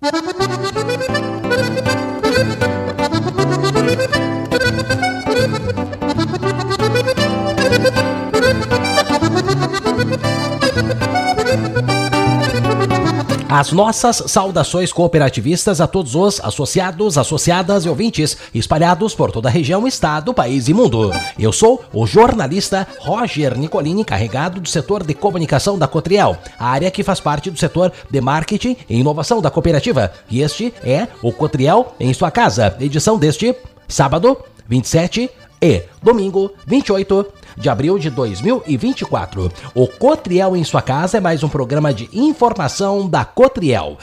As nossas saudações cooperativistas a todos os associados, associadas e ouvintes espalhados por toda a região, estado, país e mundo. Eu sou o jornalista Roger Nicolini, encarregado do setor de comunicação da Cotriel, a área que faz parte do setor de marketing e inovação da cooperativa. E este é o Cotriel em sua casa, edição deste sábado 27 e domingo 28 de abril de 2024. O Cotriel em sua casa é mais um programa de informação da Cotriel.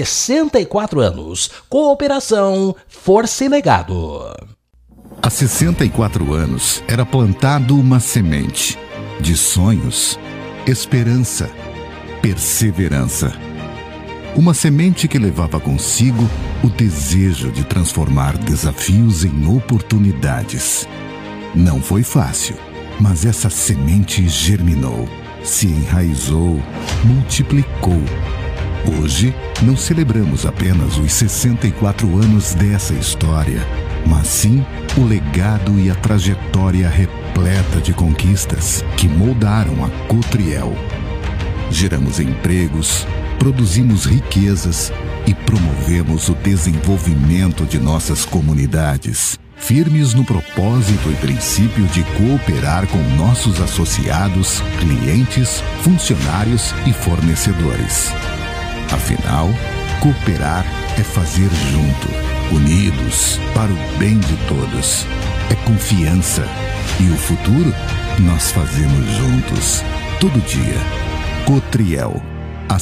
64 anos. Cooperação, força e legado. Há 64 anos era plantado uma semente de sonhos, esperança, perseverança. Uma semente que levava consigo o desejo de transformar desafios em oportunidades. Não foi fácil, mas essa semente germinou, se enraizou, multiplicou. Hoje, não celebramos apenas os 64 anos dessa história, mas sim o legado e a trajetória repleta de conquistas que moldaram a Cotriel. Geramos empregos, produzimos riquezas e promovemos o desenvolvimento de nossas comunidades, firmes no propósito e princípio de cooperar com nossos associados, clientes, funcionários e fornecedores. Afinal, cooperar é fazer junto, unidos, para o bem de todos. É confiança. E o futuro, nós fazemos juntos, todo dia. Cotriel, há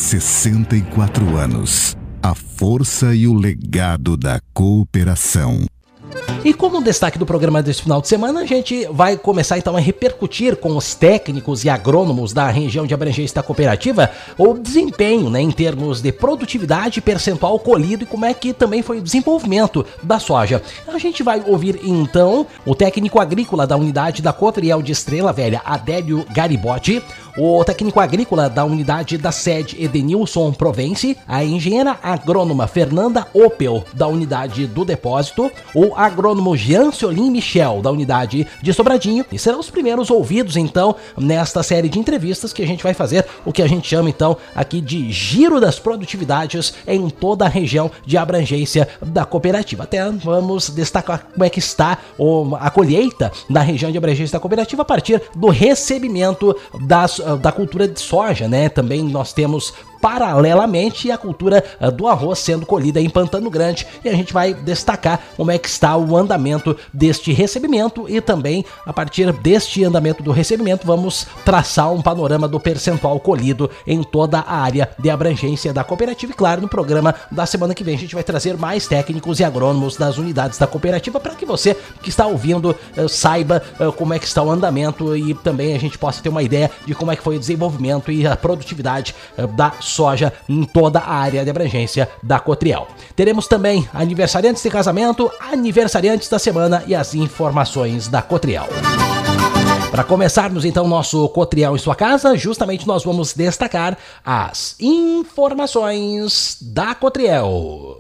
64 anos. A força e o legado da cooperação. E como destaque do programa desse final de semana, a gente vai começar então a repercutir com os técnicos e agrônomos da região de abrangência da cooperativa o desempenho, em termos de produtividade, percentual colhido e como é que também foi o desenvolvimento da soja. A gente vai ouvir então o técnico agrícola da unidade da Cotriel de Estrela Velha, Adélio Garibotti, o técnico agrícola da unidade da sede, Edenilson Provence, a engenheira agrônoma Fernanda Opel, da unidade do depósito, o agrônomo Jean Ciolim Michel, da unidade de Sobradinho, e serão os primeiros ouvidos, então, nesta série de entrevistas que a gente vai fazer, o que a gente chama, então, aqui de giro das produtividades em toda a região de abrangência da cooperativa. Até vamos destacar como é que está a colheita na região de abrangência da cooperativa a partir do recebimento da cultura de soja, Também nós temos paralelamente a cultura do arroz sendo colhida em Pantano Grande, e a gente vai destacar como é que está o andamento deste recebimento e também a partir deste andamento do recebimento vamos traçar um panorama do percentual colhido em toda a área de abrangência da cooperativa. E claro, no programa da semana que vem a gente vai trazer mais técnicos e agrônomos das unidades da cooperativa para que você que está ouvindo saiba como é que está o andamento e também a gente possa ter uma ideia de como é que foi o desenvolvimento e a produtividade da soja em toda a área de abrangência da Cotriel. Teremos também aniversariantes de casamento, aniversariantes da semana e as informações da Cotriel. Para começarmos então nosso Cotriel em sua casa, justamente nós vamos destacar as informações da Cotriel.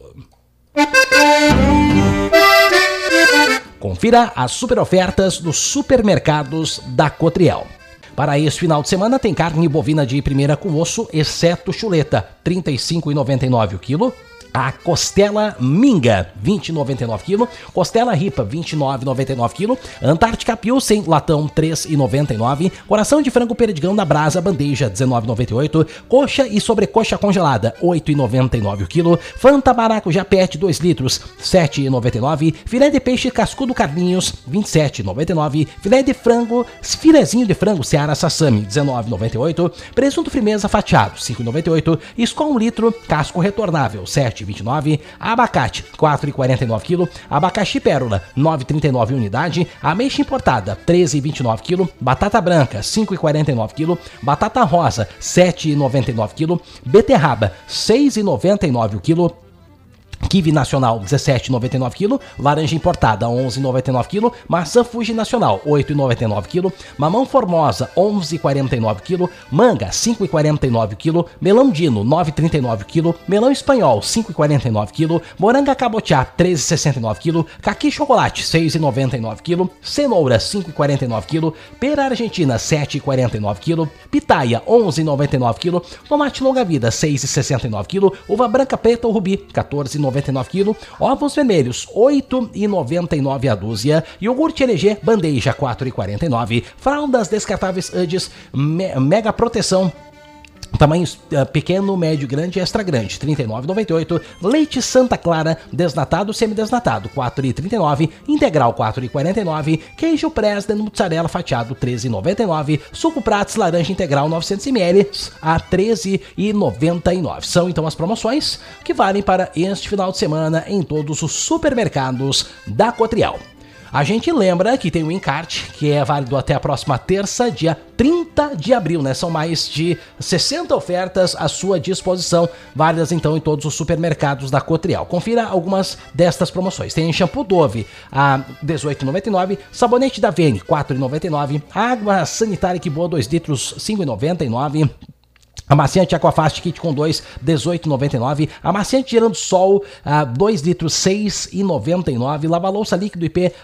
Confira as super ofertas dos supermercados da Cotriel. Para este final de semana tem carne bovina de primeira com osso, exceto chuleta, R$ 35,99 o quilo. A costela minga, R$ 20,99 kg. Costela ripa, R$ 29,99 kg. Antártica Pilsen, latão, R$ 3,99. Coração de frango perdigão na brasa, bandeja, R$ 19,98. Coxa e sobrecoxa congelada, R$ 8,99 o quilo. Fanta maracujá pet, 2 litros, R$ 7,99. Filé de peixe cascudo Carlinhos, R$ 27,99. Filé de frango, filezinho de frango Seara Sassami, R$ 19,98. Presunto firmeza fatiado, R$ 5,98. Escol 1 litro, casco retornável, R$ 7,29. Abacate, R$ 4,49 kg. Abacaxi pérola, R$ 9,39 unidade. Ameixa importada, R$ 13,29 kg. Batata branca, R$ 5,49 kg. Batata rosa, R$ 7,99 kg. Beterraba, R$ 6,99 o quilo. Kiwi nacional, 17,99 kg. Laranja importada, 11,99 kg. Maçã Fuji nacional, 8,99 kg. Mamão Formosa, 11,49 kg. Manga, 5,49 kg. Melão Dino, 9,39 kg. Melão Espanhol, 5,49 kg. Moranga Cabotiá, 13,69 kg. Caqui Chocolate, 6,99 kg. Cenoura, 5,49 kg. Pera Argentina, 7,49 kg. Pitaia, 11,99 kg. Tomate Longa Vida, 6,69 kg. Uva branca preta ou rubi, 14,99 kg. Ovos vermelhos, 8,99 a dúzia. Iogurte LG bandeja, 4,49. Fraldas descartáveis Huggies Mega Proteção, tamanhos pequeno, médio, grande e extra grande, R$ 39,98. Leite Santa Clara, desnatado, semidesnatado, R$ 4,39. Integral, R$ 4,49. Queijo Presden mussarela fatiado, R$ 13,99. Suco Prats laranja integral 900 ml a R$ 13,99. São então as promoções que valem para este final de semana em todos os supermercados da Cotriel. A gente lembra que tem o encarte, que é válido até a próxima terça, dia 30 de abril, né? São mais de 60 ofertas à sua disposição, válidas então em todos os supermercados da Cotriel. Confira algumas destas promoções. Tem shampoo Dove a R$ 18,99, sabonete da Vene, R$ 4,99, água sanitária que boa 2 litros, R$ 5,99. Amaciante Aquafast Kit com 2, R$ 18,99. Amaciante Girando Sol, 2 litros, R$ 6,99. Lava-louça líquido IP, R$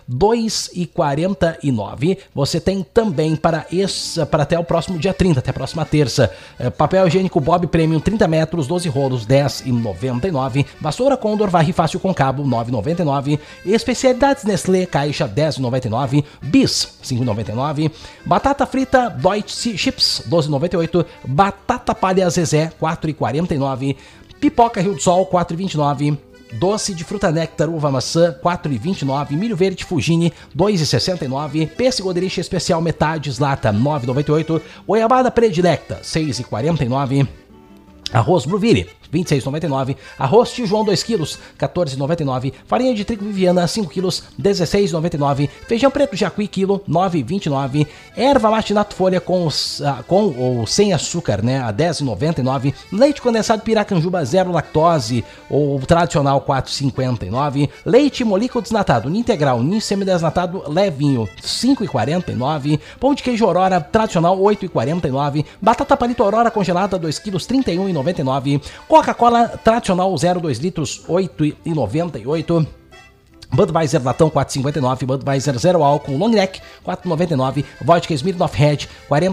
2,49. Você tem também para até o próximo dia 30, até a próxima terça. Papel higiênico Bob Premium 30 metros, 12 rolos, R$ 10,99. Vassoura Condor Varre Fácil com cabo, R$ 9,99. Especialidades Nestlé, caixa, R$ 10,99. Bis, R$ 5,99. Batata frita Deutsche Chips, R$ 12,98. Batata palha Zezé, R$ 4,49. Pipoca Rio do Sol, R$ 4,29. Doce de fruta néctar uva maçã, R$ 4,29. Milho verde Fugini, R$ 2,69. Pêssego Delicia especial metades lata, R$ 9,98. Goiabada predilecta, R$ 6,49. Arroz Blueville, R$ 26,99. Arroz Tijuão 2 kg, R$ 14,99. Farinha de trigo Viviana 5 kg, R$ 16,99. Feijão preto Jacuí quilo, R$ 9,29. Erva mate Nato Folha com ou sem açúcar, né, a R$ 10,99. Leite condensado Piracanjuba zero lactose ou tradicional R$ 4,59. Leite Molico desnatado, integral, ninho semidesnatado levinho, R$ 5,49. Pão de queijo Aurora tradicional R$ 8,49. Batata palito Aurora congelada 2 kg, R$ 31,99. Coca-Cola tradicional 0,2 litros, R$ 8,98. Budweiser latão 4,59, Budweiser zero álcool, long neck 4,99, vodka Smirnoff Red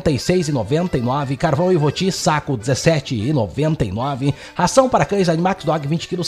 46,99, carvão Ivoti saco 17,99, ração para cães Animax Dog 20 kg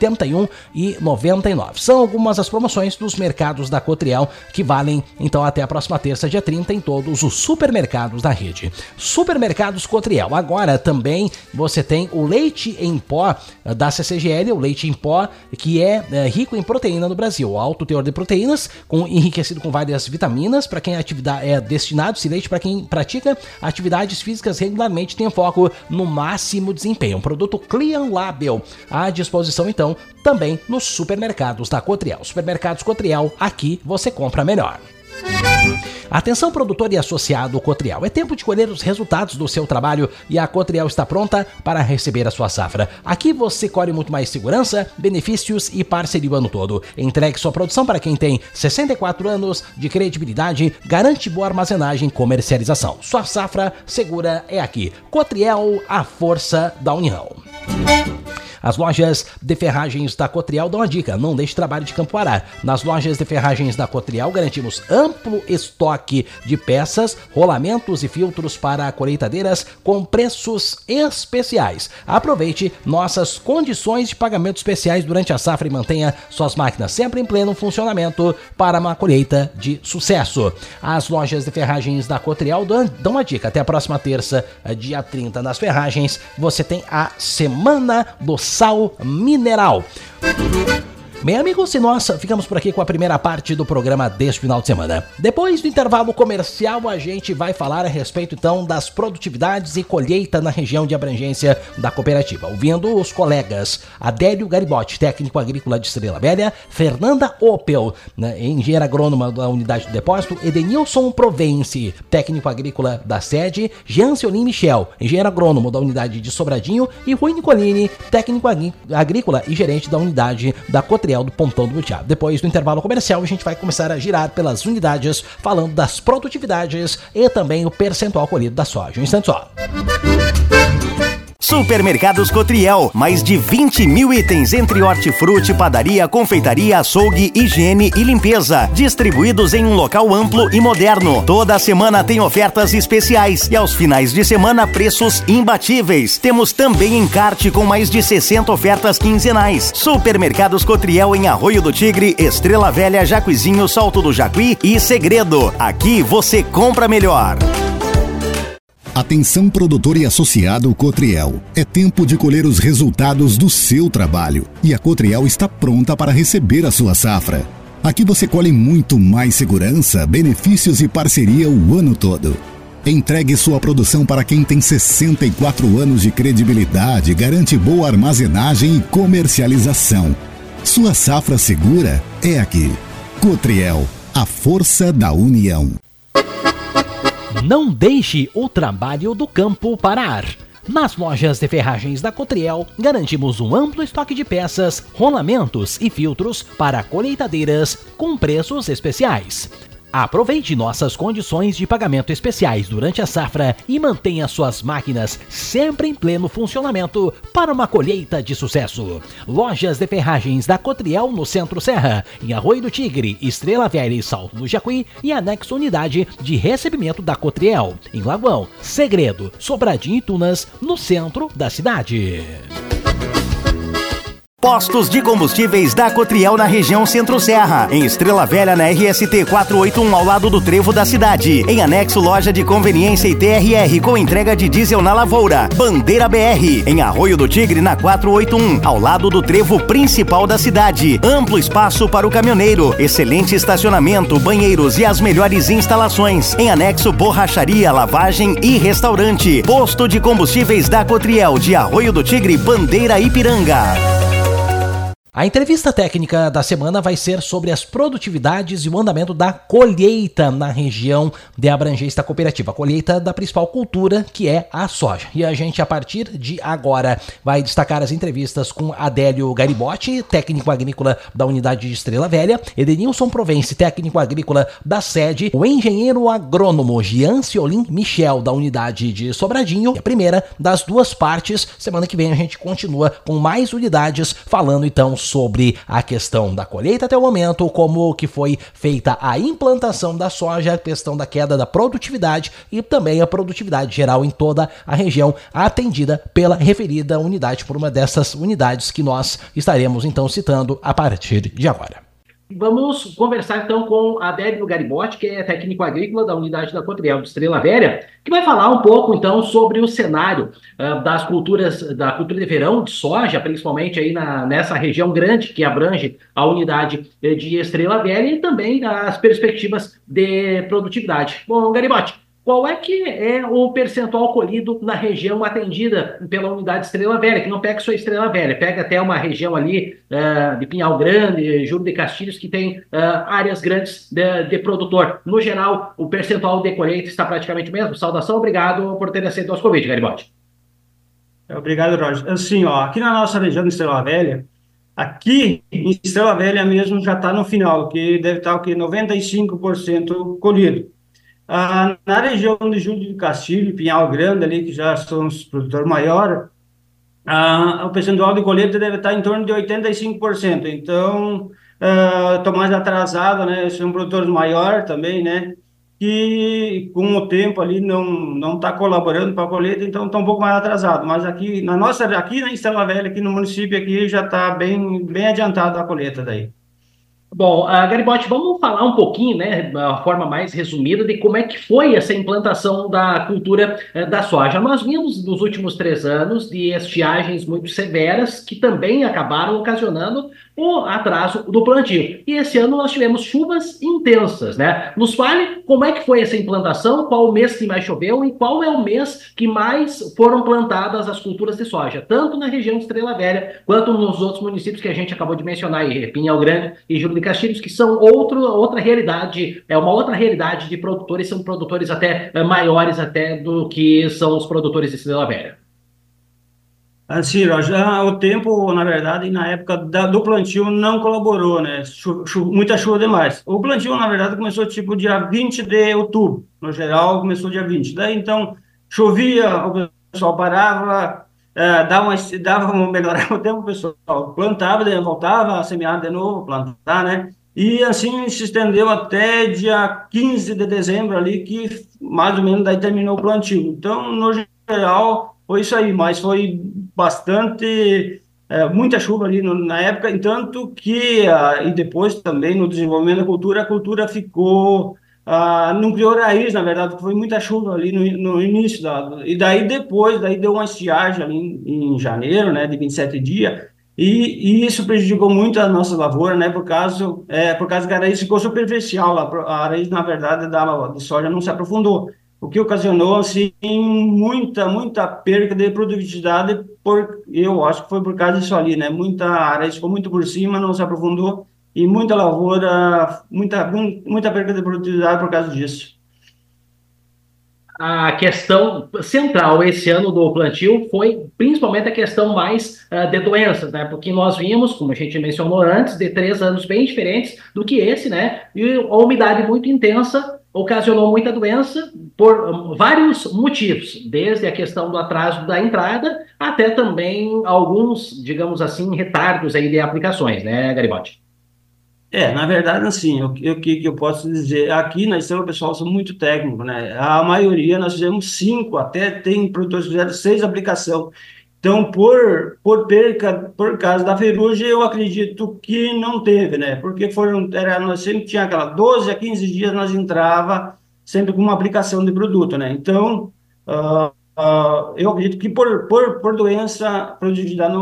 81,99. São algumas das promoções dos mercados da Cotriel que valem então até a próxima terça, dia 30, em todos os supermercados da rede. Supermercados Cotriel. Agora também você tem o leite em pó da CCGL, o leite em pó que é rico em proteína no Brasil. Alto teor de proteínas, enriquecido com várias vitaminas, para quem é destinado esse leite para quem pratica atividades físicas regularmente, tem foco no máximo desempenho. Um produto Clean Label à disposição então também nos supermercados da Cotriel. Supermercados Cotriel, aqui você compra melhor. Atenção produtor e associado Cotriel, é tempo de colher os resultados do seu trabalho e a Cotriel está pronta para receber a sua safra. Aqui você colhe muito mais segurança, benefícios e parceria o ano todo. Entregue sua produção para quem tem 64 anos de credibilidade, garante boa armazenagem e comercialização. Sua safra segura é aqui. Cotriel, a força da união. As lojas de ferragens da Cotriel dão a dica, não deixe trabalho de campo parar. Nas lojas de ferragens da Cotriel garantimos amplo estoque de peças, rolamentos e filtros para colheitadeiras com preços especiais. Aproveite nossas condições de pagamento especiais durante a safra e mantenha suas máquinas sempre em pleno funcionamento para uma colheita de sucesso. As lojas de ferragens da Cotriel dão a dica, até a próxima terça, dia 30, nas ferragens, você tem a Semana do Sal Mineral. Bem, amigos, e nós ficamos por aqui com a primeira parte do programa deste final de semana. Depois do intervalo comercial, a gente vai falar a respeito, então, das produtividades e colheita na região de abrangência da cooperativa. Ouvindo os colegas Adélio Garibotti, técnico agrícola de Estrela Velha, Fernanda Opel, engenheira agrônoma da unidade do depósito, Edenilson Provence, técnico agrícola da sede, Jean Ceolim Michel, engenheiro agrônomo da unidade de Sobradinho, e Rui Nicolini, técnico agrícola e gerente da unidade da Cotriel do Pontão do Butiá. Depois do intervalo comercial, a gente vai começar a girar pelas unidades, falando das produtividades e também o percentual colhido da soja. Um instante só. Supermercados Cotriel, mais de 20 mil itens entre hortifruti, padaria, confeitaria, açougue, higiene e limpeza, distribuídos em um local amplo e moderno. Toda semana tem ofertas especiais e aos finais de semana preços imbatíveis. Temos também encarte com mais de 60 ofertas quinzenais. Supermercados Cotriel em Arroio do Tigre, Estrela Velha, Jacuizinho, Salto do Jacuí e Segredo. Aqui você compra melhor. Atenção, produtor e associado Cotriel. É tempo de colher os resultados do seu trabalho e a Cotriel está pronta para receber a sua safra. Aqui você colhe muito mais segurança, benefícios e parceria o ano todo. Entregue sua produção para quem tem 64 anos de credibilidade, garante boa armazenagem e comercialização. Sua safra segura é aqui. Cotriel, a força da união. Não deixe o trabalho do campo parar. Nas lojas de ferragens da Cotriel, garantimos um amplo estoque de peças, rolamentos e filtros para colheitadeiras com preços especiais. Aproveite nossas condições de pagamento especiais durante a safra e mantenha suas máquinas sempre em pleno funcionamento para uma colheita de sucesso. Lojas de ferragens da Cotriel no Centro Serra, em Arroio do Tigre, Estrela Velha e Salto do Jacuí e anexo unidade de recebimento da Cotriel, em Lagoão, Segredo, Sobradinho e Tunas, no centro da cidade. Postos de combustíveis da Cotriel na região Centro-Serra. Em Estrela Velha, na RST 481, ao lado do trevo da cidade. Em anexo, loja de conveniência e TRR, com entrega de diesel na lavoura. Bandeira BR. Em Arroio do Tigre, na 481, ao lado do trevo principal da cidade. Amplo espaço para o caminhoneiro. Excelente estacionamento, banheiros e as melhores instalações. Em anexo, borracharia, lavagem e restaurante. Posto de combustíveis da Cotriel, de Arroio do Tigre, Bandeira Ipiranga. A entrevista técnica da semana vai ser sobre as produtividades e o andamento da colheita na região de abrangência cooperativa. A colheita da principal cultura, que é a soja. E a gente, a partir de agora, vai destacar as entrevistas com Adélio Garibotti, técnico agrícola da unidade de Estrela Velha, Edenilson Provence, técnico agrícola da sede, o engenheiro agrônomo Jean Ceolim Michel, da unidade de Sobradinho. E a primeira das duas partes. Semana que vem a gente continua com mais unidades, falando então sobre a questão da colheita até o momento, como que foi feita a implantação da soja, a questão da queda da produtividade e também a produtividade geral em toda a região atendida pela referida unidade, por uma dessas unidades que nós estaremos então citando a partir de agora. Vamos conversar então com Adélio Garibotti, que é técnico agrícola da unidade da Cotriel de Estrela Velha, que vai falar um pouco então sobre o cenário das culturas, da cultura de verão de soja, principalmente aí nessa região grande que abrange a unidade de Estrela Velha e também as perspectivas de produtividade. Bom, Garibotti, qual é que é o percentual colhido na região atendida pela unidade Estrela Velha, que não pega só Estrela Velha, pega até uma região ali de Pinhal Grande, Júlio de Castilhos, que tem áreas grandes de produtor. No geral, o percentual de colheita está praticamente o mesmo. Saudação, obrigado por ter aceito o nosso convite, Garibotti. Obrigado, Roger. Assim, aqui na nossa região de Estrela Velha, aqui em Estrela Velha mesmo já está no final, que deve estar 95% colhido. Na região de Júlio de Castilho, Pinhal Grande, ali, que já são os produtores maiores, o percentual de colheita deve estar em torno de 85%. Então, estou mais atrasado, né? São produtores maiores também, né? Que com o tempo ali não está colaborando para a colheita, então está um pouco mais atrasado. Mas aqui na Estrela Velha, aqui no município, aqui já está bem adiantado a colheita daí. Bom, Garibaldi, vamos falar um pouquinho, né, da forma mais resumida, de como é que foi essa implantação da cultura da soja. Nós vimos nos últimos 3 anos de estiagens muito severas que também acabaram ocasionando o atraso do plantio. E esse ano nós tivemos chuvas intensas, né? Nos fale como é que foi essa implantação, qual o mês que mais choveu e qual é o mês que mais foram plantadas as culturas de soja, tanto na região de Estrela Velha quanto nos outros municípios que a gente acabou de mencionar aí, Pinhal Grande e Júlio de Castilhos, que são outra realidade, uma outra realidade de produtores, são produtores até maiores até do que são os produtores de Estrela Velha. Assim, ó, já o tempo, na verdade, na época do plantio não colaborou, né? Muita chuva demais. O plantio, na verdade, começou tipo dia 20 de outubro. No geral, começou dia 20. Daí, então, chovia, o pessoal parava, melhorava o tempo, o pessoal plantava, daí voltava a semear de novo, plantar, né? E assim se estendeu até dia 15 de dezembro ali, que mais ou menos daí terminou o plantio. Então, no geral, foi isso aí, mas foi bastante, muita chuva ali na época, e tanto que, e depois também no desenvolvimento da cultura, a cultura ficou, não criou raiz, na verdade, porque foi muita chuva ali no início, e daí depois, daí deu uma estiagem ali em janeiro, né, de 27 dias, e isso prejudicou muito a nossa lavoura, né, por causa que a raiz ficou superficial, a raiz, na verdade, de soja não se aprofundou, o que ocasionou, assim, muita perda de produtividade, eu acho que foi por causa disso ali, né? Muita área ficou muito por cima, não se aprofundou, e muita lavoura, muita perda de produtividade por causa disso. A questão central esse ano do plantio foi principalmente a questão mais de doenças, né? Porque nós vimos, como a gente mencionou antes, de 3 anos bem diferentes do que esse, né? E a umidade muito intensa ocasionou muita doença por vários motivos, desde a questão do atraso da entrada até também alguns, digamos assim, retardos aí de aplicações, né, Garibaldi? Na verdade, assim, o que eu posso dizer? Aqui na Estrela, o pessoal são muito técnico, né? A maioria, nós fizemos 5, até tem produtores que fizeram 6 aplicação. Então, por causa da ferrugem, eu acredito que não teve, né? Porque nós sempre tinha aquela 12 a 15 dias, nós entrava sempre com uma aplicação de produto, né? Então, eu acredito que por doença, produtividade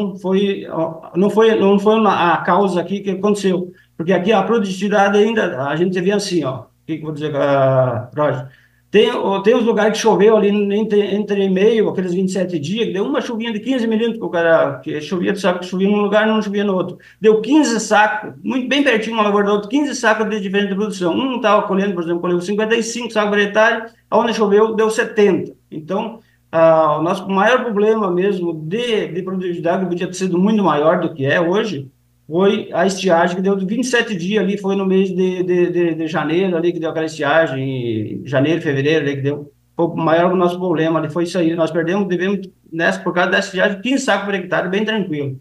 não foi a causa aqui que aconteceu. Porque aqui a produtividade ainda, a gente vê assim, ó, o que eu vou dizer, Roger? Tem os lugares que choveu ali entre meio, aqueles 27 dias, que deu uma chuvinha de 15 milímetros, que o cara que chovia, sabe que chovia num lugar e não chovia no outro. Deu 15 sacos, muito bem pertinho uma lavoura do outro, 15 sacos de diferente de produção. Um estava colhendo, por exemplo, colheu 55 sacos por hectare, onde choveu deu 70. Então, o nosso maior problema mesmo de produtividade, que podia ter sido muito maior do que é hoje, foi a estiagem que deu de 27 dias ali, foi no mês de janeiro ali que deu aquela estiagem, janeiro, fevereiro ali que deu. Foi o maior do nosso problema ali, foi isso aí. Nós devemos, por causa dessa estiagem, 15 sacos por hectare, bem tranquilo.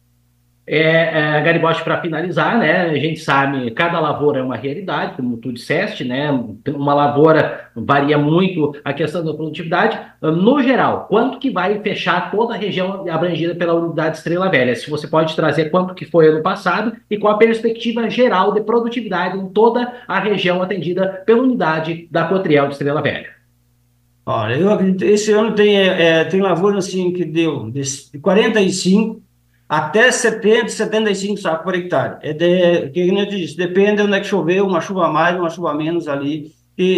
Garibaldi, para finalizar, né? A gente sabe cada lavoura é uma realidade, como tu disseste, né? Uma lavoura varia muito a questão da produtividade. No geral, quanto que vai fechar toda a região abrangida pela unidade Estrela Velha? Se você pode trazer quanto que foi ano passado e qual a perspectiva geral de produtividade em toda a região atendida pela unidade da Cotriel de Estrela Velha. Olha, eu acredito, esse ano tem lavoura assim que deu de 45 até 70, 75 sacos por hectare. Que eu disse, depende de onde é que choveu, uma chuva a mais, uma chuva a menos ali,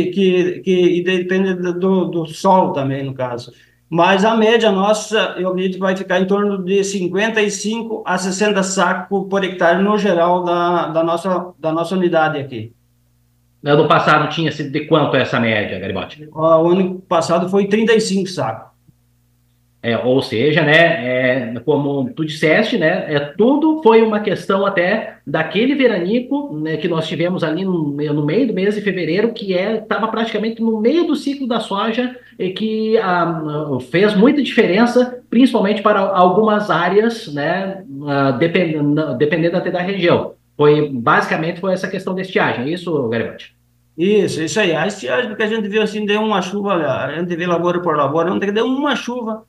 e depende do solo também, no caso. Mas a média nossa, eu acredito que vai ficar em torno de 55 a 60 sacos por hectare no geral da nossa unidade aqui. Ano passado tinha sido de quanto essa média, Garibaldi? O ano passado foi 35 sacos. Ou seja, né, como tu disseste, né, tudo foi uma questão até daquele veranico, né, que nós tivemos ali no meio do mês de fevereiro, que estava praticamente no meio do ciclo da soja e que fez muita diferença, principalmente para algumas áreas, né, dependendo até da região. Basicamente foi essa questão da estiagem, é isso, Garibaldi? Isso aí. A estiagem que a gente viu assim, deu uma chuva, a gente vê lavoura por lavoura, onde deu uma chuva,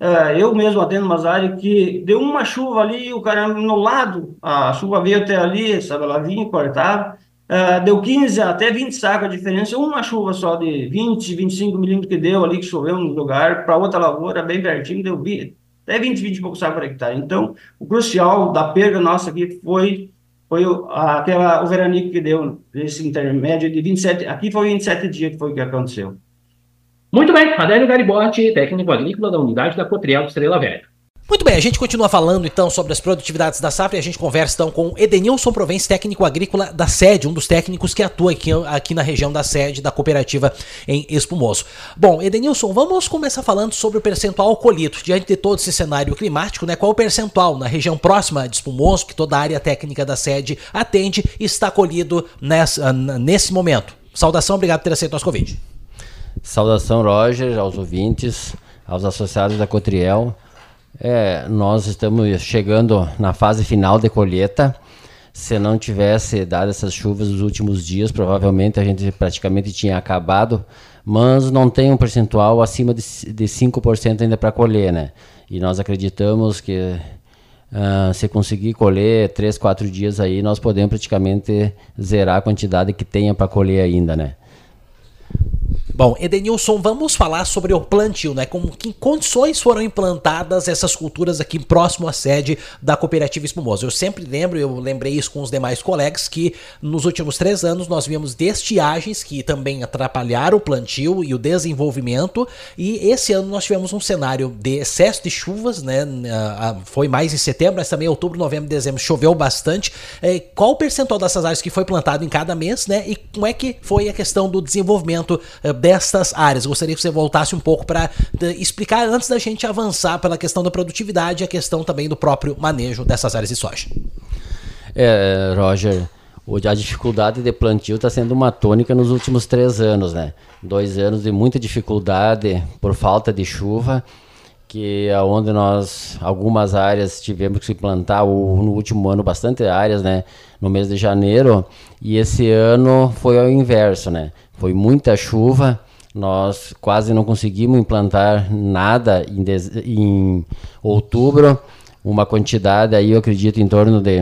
Eu mesmo atendo umas áreas que deu uma chuva ali, o cara no lado, a chuva veio até ali, sabe, ela vinha e cortava, deu 15 até 20 sacos a diferença, uma chuva só de 20, 25 milímetros que deu ali, que choveu no lugar, para outra lavoura, bem pertinho, deu até 20 e poucos sacos por hectare. Então, o crucial da perda nossa aqui foi o veranico que deu, esse intermédio de 27, aqui foi 27 dias que foi o que aconteceu. Muito bem, Adélio Garibotti, técnico agrícola da unidade da Cotriel de Estrela Velha. Muito bem, a gente continua falando então sobre as produtividades da safra e a gente conversa então com Edenilson Provence, técnico agrícola da sede, um dos técnicos que atua aqui na região da sede da cooperativa em Espumoso. Bom, Edenilson, vamos começar falando sobre o percentual colhido. Diante de todo esse cenário climático, né, qual o percentual na região próxima de Espumoso, que toda a área técnica da sede atende, está colhido nesse momento? Saudação, obrigado por ter aceito nosso convite. Saudação, Roger, aos ouvintes, aos associados da Cotriel. Nós estamos chegando na fase final de colheita. Se não tivesse dado essas chuvas nos últimos dias, provavelmente a gente praticamente tinha acabado, mas não tem um percentual acima de 5% ainda para colher, né? E nós acreditamos que se conseguir colher 3, 4 dias aí, nós podemos praticamente zerar a quantidade que tenha para colher ainda, né? Bom, Edenilson, vamos falar sobre o plantio, né? Com que condições foram implantadas essas culturas aqui próximo à sede da Cooperativa Espumoso? Eu sempre lembro, eu lembrei isso com os demais colegas, que nos últimos 3 anos nós vimos de estiagens que também atrapalharam o plantio e o desenvolvimento, e esse ano nós tivemos um cenário de excesso de chuvas, né? Foi mais em setembro, mas também em outubro, novembro e dezembro choveu bastante. Qual o percentual dessas áreas que foi plantado em cada mês, né? E como é que foi a questão do desenvolvimento destas áreas? Gostaria que você voltasse um pouco para explicar antes da gente avançar pela questão da produtividade e a questão também do próprio manejo dessas áreas de soja. Roger, a dificuldade de plantio está sendo uma tônica nos últimos 3 anos, né? 2 anos de muita dificuldade por falta de chuva, que aonde nós, algumas áreas tivemos que se plantar, no último ano bastante áreas, né? No mês de janeiro, e esse ano foi ao inverso, né? Foi muita chuva, nós quase não conseguimos implantar nada em outubro, uma quantidade aí eu acredito em torno de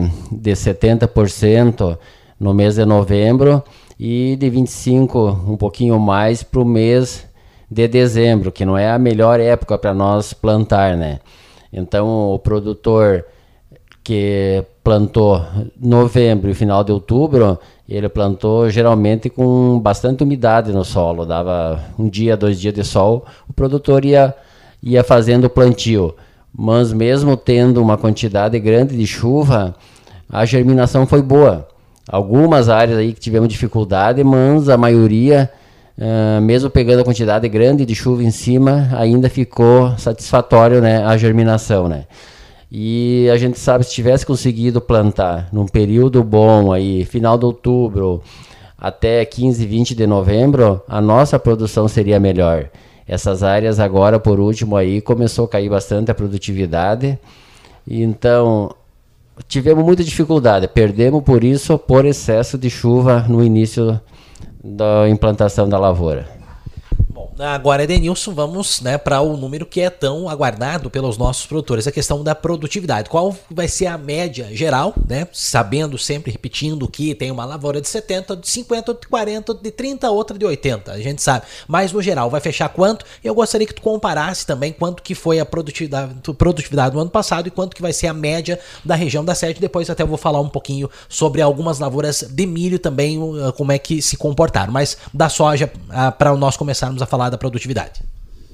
70% no mês de novembro e de 25%, um pouquinho mais para o mês de dezembro, que não é a melhor época para nós plantar, né? Então o produtor que plantou novembro e final de outubro, ele plantou geralmente com bastante umidade no solo, dava 1 dia, 2 dias de sol, o produtor ia fazendo o plantio, mas mesmo tendo uma quantidade grande de chuva, a germinação foi boa. Algumas áreas aí que tivemos dificuldade, mas a maioria, mesmo pegando a quantidade grande de chuva em cima, ainda ficou satisfatório, né, a germinação, né? E a gente sabe, se tivesse conseguido plantar num período bom aí, final de outubro até 15, 20 de novembro, a nossa produção seria melhor. Essas áreas agora, por último, aí começou a cair bastante a produtividade. Então, tivemos muita dificuldade. Perdemos por isso, por excesso de chuva no início da implantação da lavoura. Agora, Edenilson, vamos, né, para o número que é tão aguardado pelos nossos produtores, a questão da produtividade. Qual vai ser a média geral, né, sabendo, sempre repetindo que tem uma lavoura de 70, de 50, de 40, de 30, outra de 80, a gente sabe. Mas, no geral, vai fechar quanto? Eu gostaria que tu comparasse também quanto que foi a produtividade do ano passado e quanto que vai ser a média da região da sede. Depois até eu vou falar um pouquinho sobre algumas lavouras de milho também, como é que se comportaram. Mas da soja, para nós começarmos a falar da produtividade.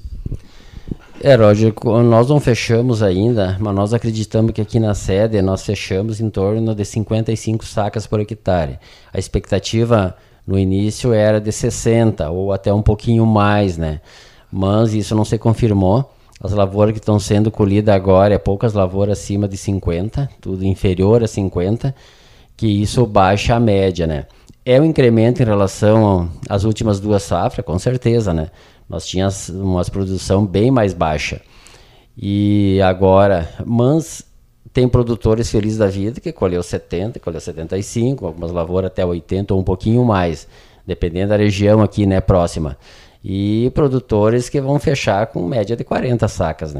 Roger, nós não fechamos ainda, mas nós acreditamos que aqui na sede nós fechamos em torno de 55 sacas por hectare. A expectativa no início era de 60 ou até um pouquinho mais, né? Mas isso não se confirmou. As lavouras que estão sendo colhidas agora, poucas lavouras acima de 50, tudo inferior a 50, que isso baixa a média, né? É um incremento em relação às últimas 2 safras, com certeza, né? Nós tínhamos uma produção bem mais baixa. E agora, mas tem produtores felizes da vida que colheu 70, colheu 75, algumas lavouras até 80 ou um pouquinho mais, dependendo da região aqui, né, próxima. E produtores que vão fechar com média de 40 sacas, né?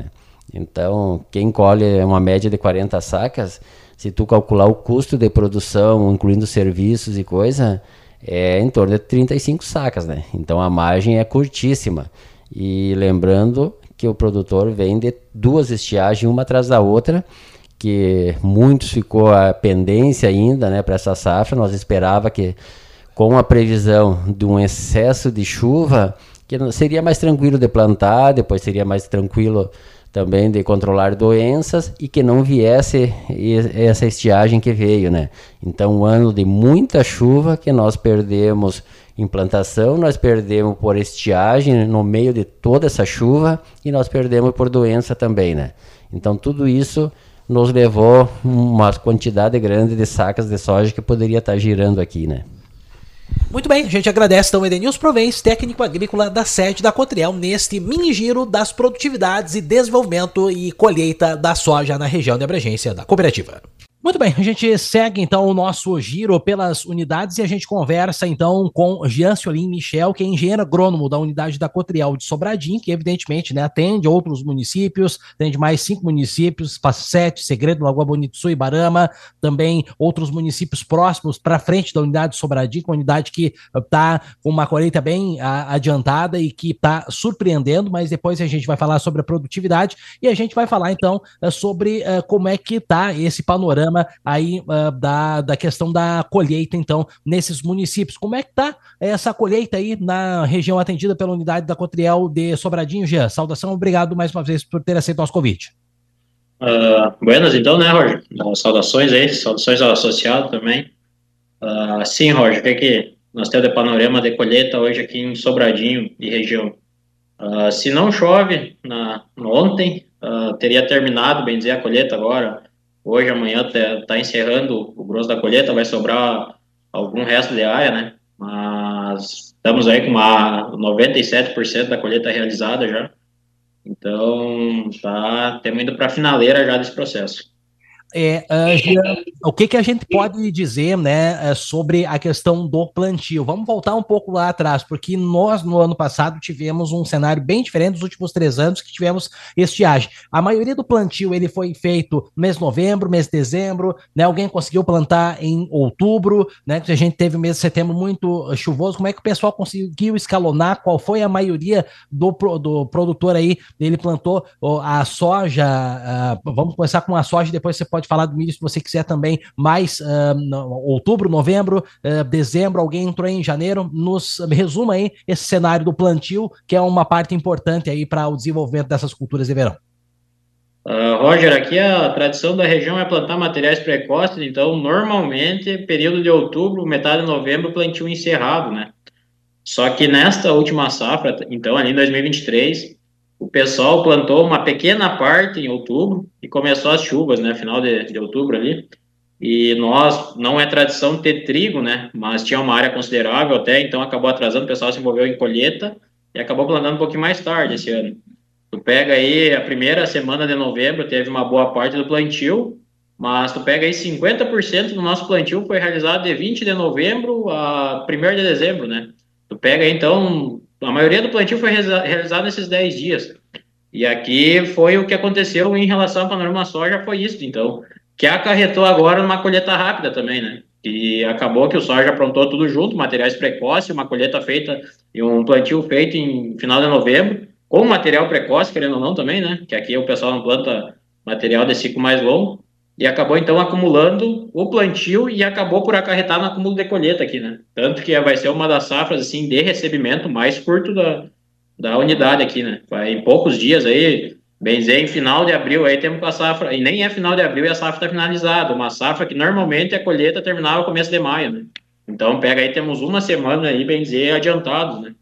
Então, quem colhe uma média de 40 sacas, se tu calcular o custo de produção, incluindo serviços e coisa, é em torno de 35 sacas, né? Então a margem é curtíssima. E lembrando que o produtor vende 2 estiagens, uma atrás da outra, que muitos ficou a pendência ainda, né, para essa safra. Nós esperava que, com a previsão de um excesso de chuva, que seria mais tranquilo de plantar, depois seria mais tranquilo também de controlar doenças, e que não viesse essa estiagem que veio, né? Então, um ano de muita chuva, que nós perdemos em plantação, nós perdemos por estiagem no meio de toda essa chuva, e nós perdemos por doença também, né? Então, tudo isso nos levou uma quantidade grande de sacas de soja que poderia estar girando aqui, né? Muito bem, a gente agradece então o Edenilson Provence, técnico agrícola da sede da Cotriel, neste mini giro das produtividades e desenvolvimento e colheita da soja na região de abrangência da cooperativa. Muito bem, a gente segue então o nosso giro pelas unidades e a gente conversa então com Jean Ciolim Michel, que é engenheiro agrônomo da unidade da Cotriel de Sobradinho, que evidentemente, né, atende outros municípios, atende mais 5 municípios, Passo Sete, Segredo, Lagoa Bonito Sul e Ibarama, também outros municípios próximos para frente da unidade de Sobradinho, uma unidade que está com uma colheita bem adiantada e que está surpreendendo, mas depois a gente vai falar sobre a produtividade e a gente vai falar então sobre como é que está esse panorama aí da questão da colheita, então, nesses municípios. Como é que tá essa colheita aí na região atendida pela unidade da Cotriel de Sobradinho, Jean? Saudação, obrigado mais uma vez por ter aceito o nosso convite. Buenas, então, né, Roger? Saudações aí, saudações ao associado também. Sim, Roger, o que é que nós temos de panorama de colheita hoje aqui em Sobradinho e região? Se não chove ontem, teria terminado, bem dizer, a colheita agora. Hoje, amanhã, está encerrando o grosso da colheita, vai sobrar algum resto de área, né? Mas estamos aí com 97% da colheita realizada já. Então, estamos indo para a finaleira já desse processo. Jean, o que a gente pode dizer, né, sobre a questão do plantio? Vamos voltar um pouco lá atrás, porque nós no ano passado tivemos um cenário bem diferente dos últimos 3 anos que tivemos estiagem. A maioria do plantio ele foi feito mês de novembro, mês de dezembro, né? Alguém conseguiu plantar em outubro, né? A gente teve mês de setembro muito chuvoso. Como é que o pessoal conseguiu escalonar? Qual foi a maioria do produtor aí? Ele plantou a soja. Vamos começar com a soja, depois você pode falar do milho se você quiser também, mais outubro, novembro, dezembro, alguém entrou em janeiro. Nos resuma aí esse cenário do plantio, que é uma parte importante aí para o desenvolvimento dessas culturas de verão. Roger, aqui a tradição da região é plantar materiais precoces, então normalmente período de outubro, metade de novembro, plantio encerrado, né? Só que nesta última safra, então ali em 2023, o pessoal plantou uma pequena parte em outubro e começou as chuvas, né, final de outubro ali. E nós, não é tradição ter trigo, né, mas tinha uma área considerável até, então acabou atrasando, o pessoal se envolveu em colheita e acabou plantando um pouquinho mais tarde esse ano. Tu pega aí a primeira semana de novembro, teve uma boa parte do plantio, mas tu pega aí 50% do nosso plantio foi realizado de 20 de novembro a 1º de dezembro, né. Tu pega aí, então, a maioria do plantio foi realizado nesses 10 dias. E aqui foi o que aconteceu em relação ao panorama soja, foi isso, então, que acarretou agora numa colheita rápida também, né? E acabou que o soja aprontou tudo junto, materiais precoces, uma colheita feita e um plantio feito em final de novembro, com material precoce, querendo ou não também, né? Que aqui o pessoal não planta material de ciclo mais longo. E acabou, então, acumulando o plantio e acabou por acarretar no acúmulo de colheita aqui, né? Tanto que vai ser uma das safras, assim, de recebimento mais curto da unidade aqui, né? Vai em poucos dias aí, bem dizer, em final de abril aí temos a safra, e nem é final de abril e a safra está finalizada, uma safra que normalmente a colheita terminava no começo de maio, né? Então, pega aí, temos uma semana aí, bem dizer, adiantados, né?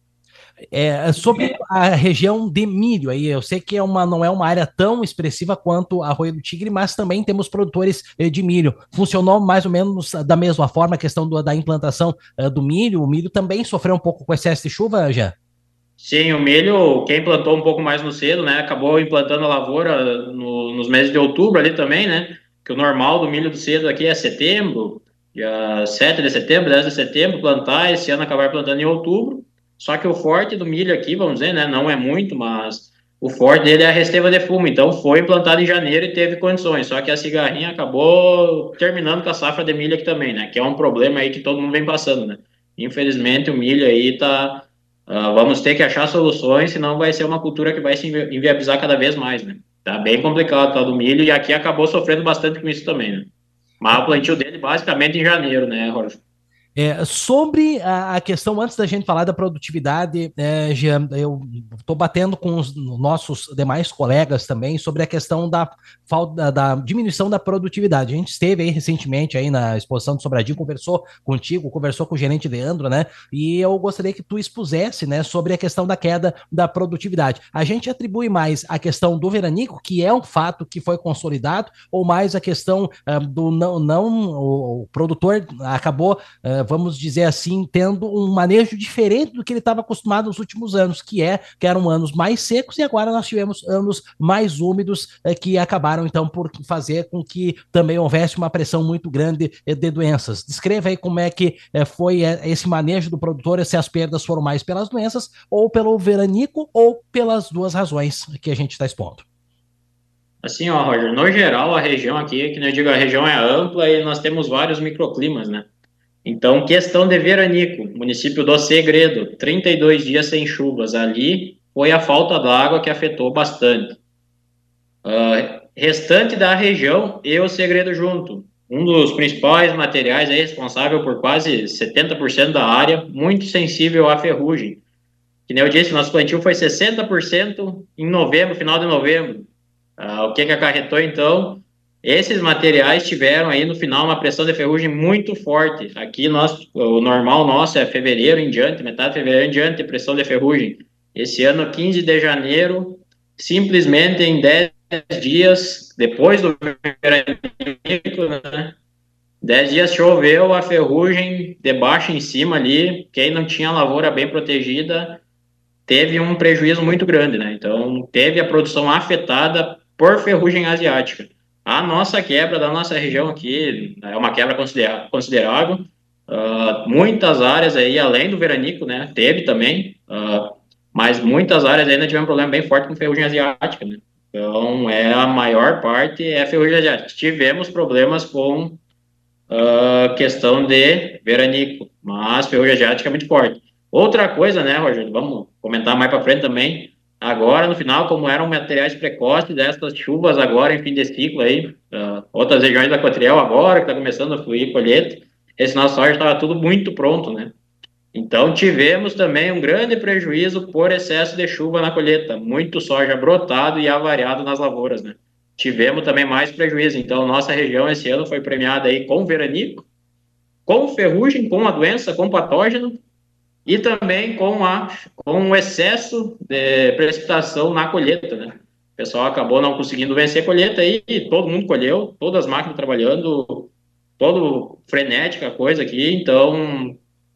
Sobre a região de milho, aí eu sei que não é uma área tão expressiva quanto a Arroio do Tigre, mas também temos produtores de milho. Funcionou mais ou menos da mesma forma a questão da implantação do milho? O milho também sofreu um pouco com excesso de chuva, já? Sim, o milho, quem plantou um pouco mais no cedo, né, acabou implantando a lavoura nos meses de outubro ali também, né, que o normal do milho do cedo aqui é setembro, dia 7 de setembro, 10 de setembro, plantar, esse ano acabar plantando em outubro. Só que o forte do milho aqui, vamos dizer, né, não é muito, mas o forte dele é a resteva de fumo, então foi implantado em janeiro e teve condições, só que a cigarrinha acabou terminando com a safra de milho aqui também, né, que é um problema aí que todo mundo vem passando, né. Infelizmente o milho aí tá, vamos ter que achar soluções, senão vai ser uma cultura que vai se inviabilizar cada vez mais, né. Tá bem complicado tá, do milho, e aqui acabou sofrendo bastante com isso também, né. Mas o plantio dele basicamente em janeiro, né, Roger? Sobre a questão, antes da gente falar da produtividade, Jean, eu estou batendo com os nossos demais colegas também sobre a questão da falta da diminuição da produtividade. A gente esteve aí recentemente aí na exposição do Sobradinho, conversou contigo, conversou com o gerente Leandro, né? E eu gostaria que tu expusesse, né, sobre a questão da queda da produtividade. A gente atribui mais a questão do veranico, que é um fato que foi consolidado, ou mais a questão do o produtor acabou vamos dizer assim, tendo um manejo diferente do que ele estava acostumado nos últimos anos, que eram anos mais secos, e agora nós tivemos anos mais úmidos, que acabaram, então, por fazer com que também houvesse uma pressão muito grande de doenças. Descreva aí como é que foi esse manejo do produtor, se as perdas foram mais pelas doenças, ou pelo veranico, ou pelas duas razões que a gente está expondo. Assim, ó, Roger, no geral, a região aqui, que eu digo, a região é ampla e nós temos vários microclimas, né? Então, questão de veranico, município do Segredo, 32 dias sem chuvas. Ali foi a falta d'água que afetou bastante. Restante da região e o Segredo junto. Um dos principais materiais aí, responsável por quase 70% da área, muito sensível à ferrugem. Que nem eu disse, nosso plantio foi 60% em novembro, final de novembro. O que acarretou, então? Esses materiais tiveram aí no final uma pressão de ferrugem muito forte. Aqui o normal nosso é fevereiro em diante, metade de fevereiro em diante, pressão de ferrugem. Esse ano, 15 de janeiro, simplesmente em 10 dias, depois do veranico, né? 10 dias choveu, a ferrugem de baixo em cima ali, quem não tinha lavoura bem protegida, teve um prejuízo muito grande, né? Então, teve a produção afetada por ferrugem asiática. A nossa quebra da nossa região aqui é uma quebra considerável. Muitas áreas aí, além do veranico, né, teve também, mas muitas áreas ainda tiveram um problema bem forte com ferrugem asiática, né? Então, a maior parte é ferrugem asiática. Tivemos problemas com questão de veranico, mas ferrugem asiática é muito forte. Outra coisa, né, Roger, vamos comentar mais para frente também. Agora, no final, como eram materiais precoces dessas chuvas agora em fim de ciclo aí, outras regiões da Cotriel agora, que está começando a fluir colheita, esse nosso soja estava tudo muito pronto, né? Então, tivemos também um grande prejuízo por excesso de chuva na colheita, muito soja brotado e avariado nas lavouras, né? Tivemos também mais prejuízo, então nossa região esse ano foi premiada aí com veranico, com ferrugem, com a doença, com patógeno, e também com o excesso de precipitação na colheita, né? O pessoal acabou não conseguindo vencer a colheita e todo mundo colheu, todas as máquinas trabalhando, todo frenética a coisa aqui, então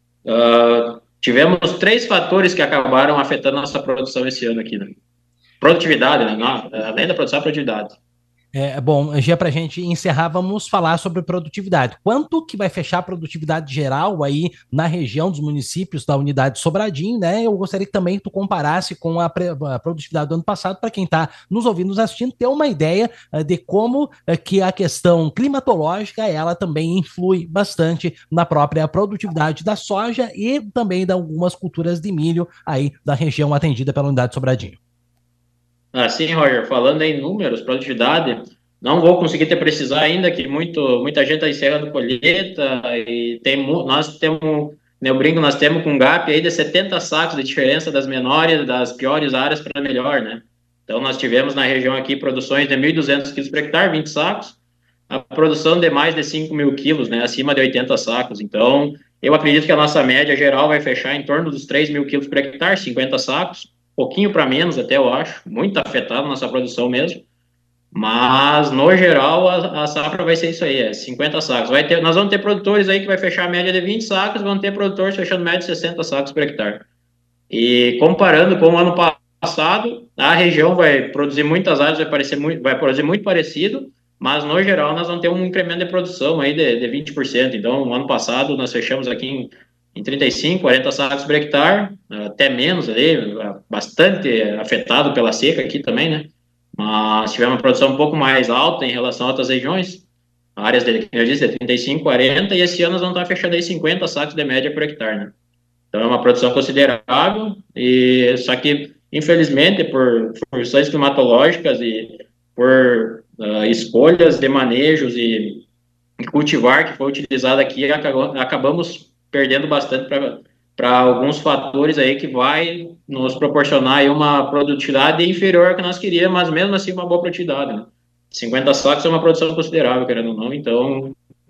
tivemos 3 fatores que acabaram afetando a nossa produção esse ano aqui, né? Produtividade, né? Além da produção, a produtividade. Bom, já para a gente encerrar, vamos falar sobre produtividade. Quanto que vai fechar a produtividade geral aí na região dos municípios da unidade Sobradinho, né? Eu gostaria que também tu comparasse com a produtividade do ano passado, para quem está nos ouvindo, nos assistindo, ter uma ideia de como que a questão climatológica, ela também influi bastante na própria produtividade da soja e também de algumas culturas de milho aí da região atendida pela unidade Sobradinho. Sim, Roger, falando em números, produtividade, não vou conseguir te precisar ainda, que muita gente está encerrando colheita, e nós temos, eu brinco, nós temos com um gap aí de 70 sacos de diferença das menores, das piores áreas para melhor, né? Então, nós tivemos na região aqui produções de 1.200 quilos por hectare, 20 sacos, a produção de mais de 5.000 quilos, né, acima de 80 sacos. Então, eu acredito que a nossa média geral vai fechar em torno dos 3.000 quilos por hectare, 50 sacos, pouquinho para menos até, eu acho, muito afetado nossa produção mesmo, mas no geral a safra vai ser isso aí, 50 sacos. Nós vamos ter produtores aí que vai fechar a média de 20 sacos, vão ter produtores fechando média de 60 sacos por hectare. E comparando com o ano passado, a região vai produzir muitas áreas, vai produzir muito parecido, mas no geral nós vamos ter um incremento de produção aí de 20%. Então, no ano passado nós fechamos aqui em 35, 40 sacos por hectare, até menos ali, bastante afetado pela seca aqui também, né? Mas tivemos uma produção um pouco mais alta em relação a outras regiões, áreas de, eu disse, de 35, 40, e esse ano nós vamos estar fechando aí 50 sacos de média por hectare, né? Então é uma produção considerável, e só que, infelizmente, por funções climatológicas e por escolhas de manejos e cultivar que foi utilizado aqui, acabamos perdendo bastante para alguns fatores aí que vai nos proporcionar aí uma produtividade inferior ao que nós queríamos, mas mesmo assim uma boa produtividade, né? 50 sacos é uma produção considerável, querendo ou não, então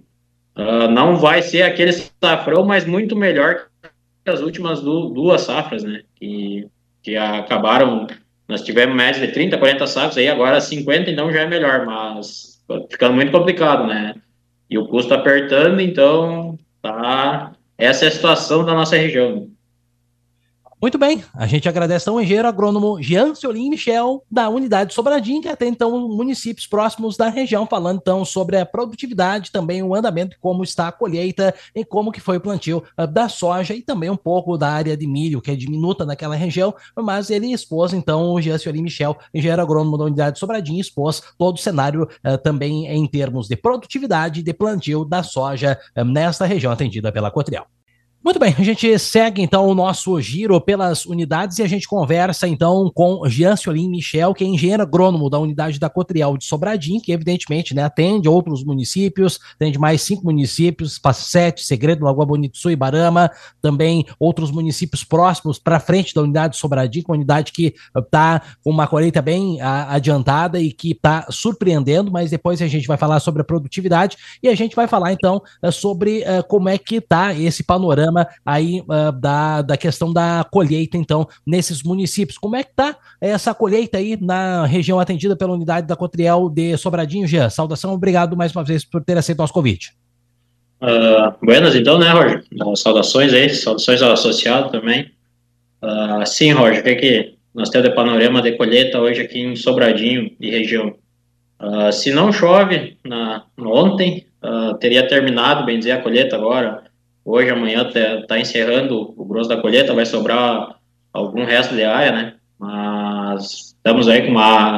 não vai ser aquele safrão, mas muito melhor que as últimas duas safras, né? Que acabaram, nós tivemos média de 30, 40 sacos, aí agora 50, então já é melhor, mas ficando muito complicado, né? E o custo apertando, então tá. Essa é a situação da nossa região. Muito bem, a gente agradece ao engenheiro agrônomo Jean Ciolim Michel, da unidade Sobradinho, que atende então municípios próximos da região, falando então sobre a produtividade, também o andamento, como está a colheita e como que foi o plantio da soja e também um pouco da área de milho, que é diminuta naquela região, mas ele expôs então o Jean Ciolim Michel, engenheiro agrônomo da unidade Sobradinho, expôs todo o cenário também em termos de produtividade de plantio da soja nesta região atendida pela Cotriel. Muito bem, a gente segue então o nosso giro pelas unidades e a gente conversa então com Jean Ciolim Michel, que é engenheiro agrônomo da unidade da Cotriel de Sobradinho, que evidentemente, né, atende outros municípios, atende mais 5 municípios, Pacete, Segredo, Lagoa Bonita Sul, Ibarama, também outros municípios próximos para frente da unidade de Sobradinho, uma unidade que está com uma colheita bem adiantada e que está surpreendendo, mas depois a gente vai falar sobre a produtividade e a gente vai falar então sobre como é que está esse panorama aí da questão da colheita, então, nesses municípios. Como é que tá essa colheita aí na região atendida pela unidade da Cotriel de Sobradinho, Jean? Saudação, obrigado mais uma vez por ter aceito o nosso convite. Buenas, então, né, Roger? Saudações aí, saudações ao associado também. Sim, Roger, o que nós temos de panorama de colheita hoje aqui em Sobradinho e região? Se não chove ontem, teria terminado, bem dizer, a colheita agora. Hoje, amanhã, tá encerrando o grosso da colheita, vai sobrar algum resto de área, né? Mas estamos aí com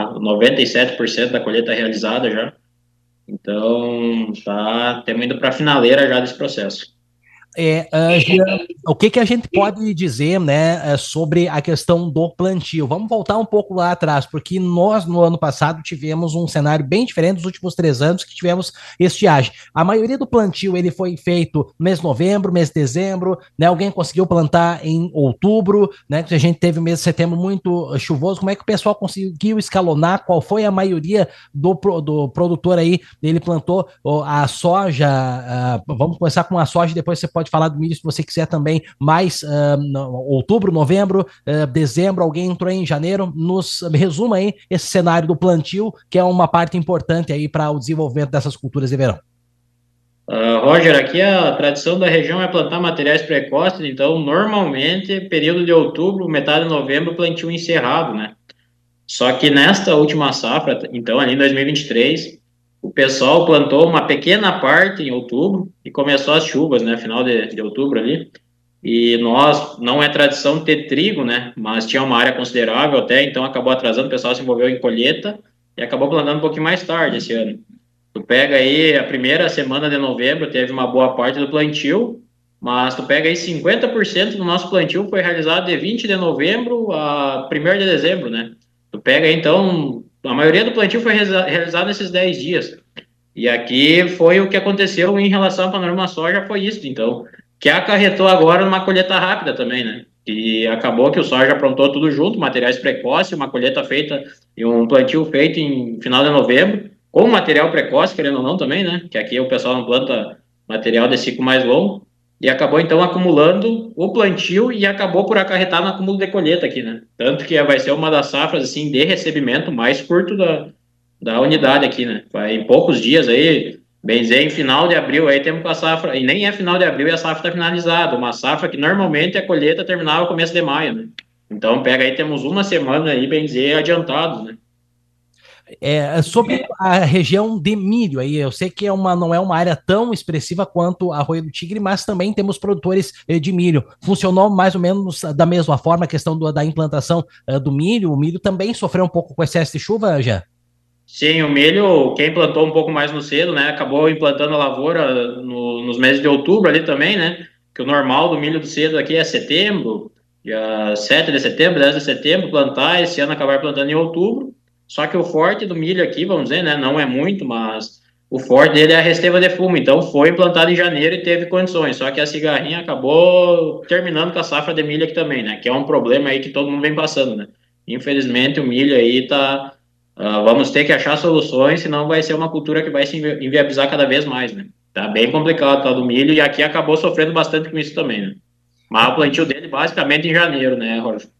97% da colheita realizada já. Então, estamos indo para a finaleira já desse processo. O que a gente pode dizer, né, sobre a questão do plantio? Vamos voltar um pouco lá atrás, porque nós, no ano passado, tivemos um cenário bem diferente dos últimos 3 anos que tivemos estiagem. A maioria do plantio, ele foi feito mês de novembro, mês de dezembro, né, alguém conseguiu plantar em outubro, né, que a gente teve o mês de setembro muito chuvoso. Como é que o pessoal conseguiu escalonar? Qual foi a maioria do produtor aí? Ele plantou a soja, vamos começar com a soja, depois você pode falar do milho se você quiser também, mais outubro, novembro, dezembro, alguém entrou em janeiro. Nos resuma aí esse cenário do plantio, que é uma parte importante aí para o desenvolvimento dessas culturas de verão. Roger, aqui a tradição da região é plantar materiais precoces, então normalmente período de outubro, metade de novembro, plantio encerrado, né? Só que nesta última safra, então ali em 2023, o pessoal plantou uma pequena parte em outubro e começou as chuvas, né, final de outubro ali. E nós, não é tradição ter trigo, né, mas tinha uma área considerável até, então acabou atrasando, o pessoal se envolveu em colheita e acabou plantando um pouquinho mais tarde esse ano. Tu pega aí a primeira semana de novembro, teve uma boa parte do plantio, mas tu pega aí 50% do nosso plantio foi realizado de 20 de novembro a 1º de dezembro, né? Tu pega aí, então, a maioria do plantio foi realizado nesses 10 dias. E aqui foi o que aconteceu em relação ao panorama soja, foi isso, então, que acarretou agora numa colheita rápida também, né? E acabou que o soja aprontou tudo junto, materiais precoces, uma colheita feita e um plantio feito em final de novembro, com material precoce, querendo ou não também, né? Que aqui o pessoal não planta material de ciclo mais longo, e acabou então acumulando o plantio e acabou por acarretar no acúmulo de colheita aqui, né? Tanto que vai ser uma das safras, assim, de recebimento mais curto da unidade aqui, né? Vai em poucos dias aí, bem dizer, em final de abril aí temos com a safra, e nem é final de abril e a safra está finalizada, uma safra que normalmente a colheita terminava no começo de maio, né? Então pega aí, temos uma semana aí, bem dizer, adiantado, né? Sobre a região de milho aí, eu sei que não é uma área tão expressiva quanto Arroio do Tigre, mas também temos produtores de milho. Funcionou mais ou menos da mesma forma a questão da implantação do milho? O milho também sofreu um pouco com excesso de chuva, já? Sim, o milho, quem plantou um pouco mais no cedo, né, acabou implantando a lavoura nos meses de outubro ali também, né, que o normal do milho do cedo aqui é setembro, dia 7 de setembro, 10 de setembro, plantar, esse ano acabar plantando em outubro, só que o forte do milho aqui, vamos dizer, né, não é muito, mas o forte dele é a resteva de fumo, então foi implantado em janeiro e teve condições, só que a cigarrinha acabou terminando com a safra de milho aqui também, né, que é um problema aí que todo mundo vem passando, né, infelizmente o milho aí tá... vamos ter que achar soluções, senão vai ser uma cultura que vai se inviabilizar cada vez mais, né? Tá bem complicado, tá, do milho, e aqui acabou sofrendo bastante com isso também, né? Mas o plantio dele basicamente em janeiro, né, Roger?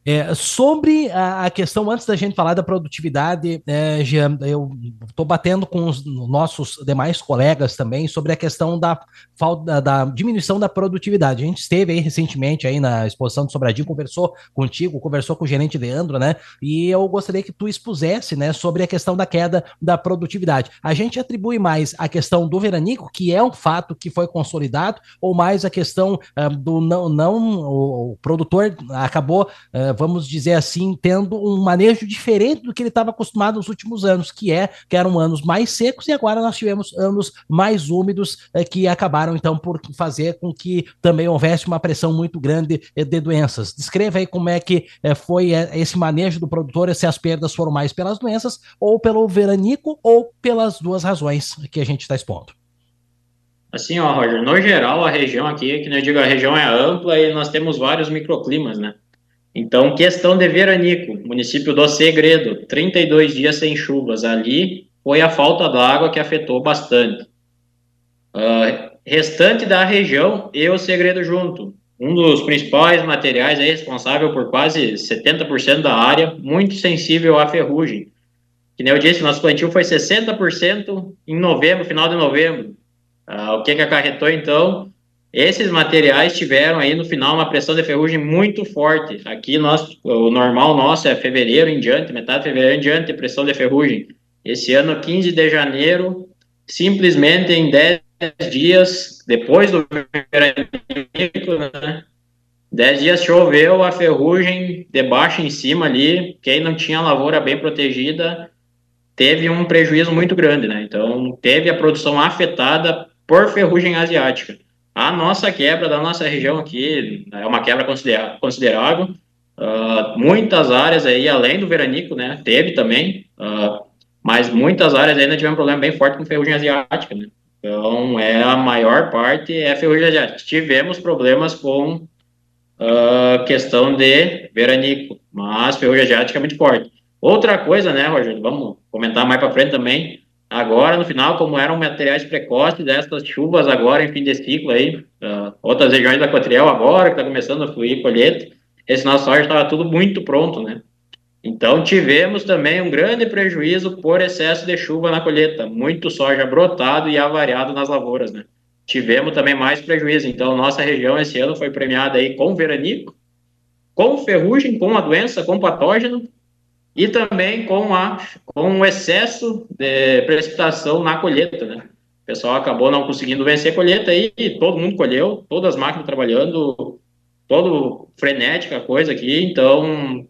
Sobre a questão, antes da gente falar da produtividade, Jean, eu estou batendo com os nossos demais colegas também sobre a questão da falta da diminuição da produtividade. A gente esteve aí recentemente aí na exposição do Sobradinho, conversou contigo, conversou com o gerente Leandro, né? E eu gostaria que tu expusesse, né, sobre a questão da queda da produtividade. A gente atribui mais a questão do veranico, que é um fato que foi consolidado, ou mais a questão do o produtor acabou vamos dizer assim, tendo um manejo diferente do que ele estava acostumado nos últimos anos, que eram anos mais secos, e agora nós tivemos anos mais úmidos, que acabaram, então, por fazer com que também houvesse uma pressão muito grande de doenças. Descreva aí como é que foi esse manejo do produtor, se as perdas foram mais pelas doenças, ou pelo veranico, ou pelas duas razões que a gente está expondo. Assim, ó, Roger, no geral, a região aqui, que eu digo, a região é ampla e nós temos vários microclimas, né? Então, questão de veranico, município do Segredo, 32 dias sem chuvas. Ali foi a falta d'água que afetou bastante. Restante da região e o Segredo junto. Um dos principais materiais aí, responsável por quase 70% da área, muito sensível à ferrugem. Que nem eu disse, nosso plantio foi 60% em novembro, final de novembro. O que acarretou, então? Esses materiais tiveram aí no final uma pressão de ferrugem muito forte. Aqui o normal nosso é fevereiro em diante, metade de fevereiro em diante, pressão de ferrugem. Esse ano, 15 de janeiro, simplesmente em 10 dias, depois do veranico, né? 10 dias choveu, a ferrugem de baixo em cima ali, quem não tinha lavoura bem protegida, teve um prejuízo muito grande, né? Então, teve a produção afetada por ferrugem asiática. A nossa quebra da nossa região aqui é uma quebra considerável. Muitas áreas aí, além do veranico, né, teve também, mas muitas áreas ainda tiveram um problema bem forte com ferrugem asiática, né? Então, a maior parte é ferrugem asiática. Tivemos problemas com questão de veranico, mas ferrugem asiática é muito forte. Outra coisa, né, Roger, vamos comentar mais para frente também. Agora, no final, como eram materiais precoces dessas chuvas agora em fim de ciclo aí, outras regiões da Cotriel agora, que está começando a fluir colheita, esse nosso soja estava tudo muito pronto, né? Então, tivemos também um grande prejuízo por excesso de chuva na colheita, muito soja brotado e avariado nas lavouras, né? Tivemos também mais prejuízo, então nossa região esse ano foi premiada aí com veranico, com ferrugem, com a doença, com patógeno, e também com o excesso de precipitação na colheita, né? O pessoal acabou não conseguindo vencer a colheita e todo mundo colheu, todas as máquinas trabalhando, todo frenética a coisa aqui. Então,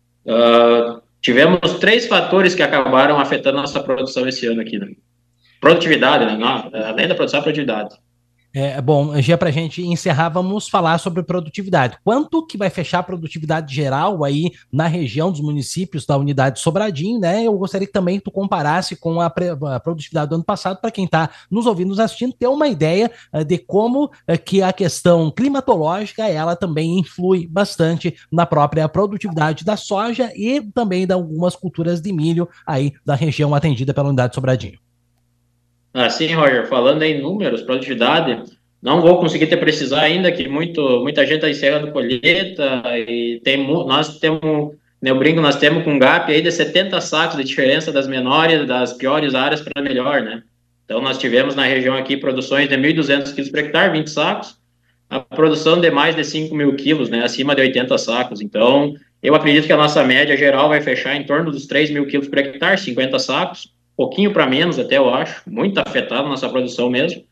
tivemos 3 fatores que acabaram afetando a nossa produção esse ano aqui, né? Produtividade, né? Além da produção, a produtividade. Bom, já para a gente encerrar, vamos falar sobre produtividade. Quanto que vai fechar a produtividade geral aí na região dos municípios da unidade Sobradinho, né? Eu gostaria que também tu comparasse com a produtividade do ano passado, para quem está nos ouvindo, nos assistindo, ter uma ideia de como que a questão climatológica, ela também influi bastante na própria produtividade da soja e também de algumas culturas de milho aí da região atendida pela unidade Sobradinho. Sim, Roger, falando em números, produtividade, não vou conseguir te precisar ainda, que muita gente está encerrando colheita, e nós temos, eu brinco, nós temos com um gap aí de 70 sacos de diferença das menores, das piores áreas para melhor, né? Então, nós tivemos na região aqui produções de 1.200 quilos por hectare, 20 sacos, a produção de mais de 5.000 quilos, né, acima de 80 sacos. Então, Eu acredito que a nossa média geral vai fechar em torno dos 3 mil quilos por hectare, 50 sacos, pouquinho para menos até, eu acho, muito afetado a nossa produção mesmo.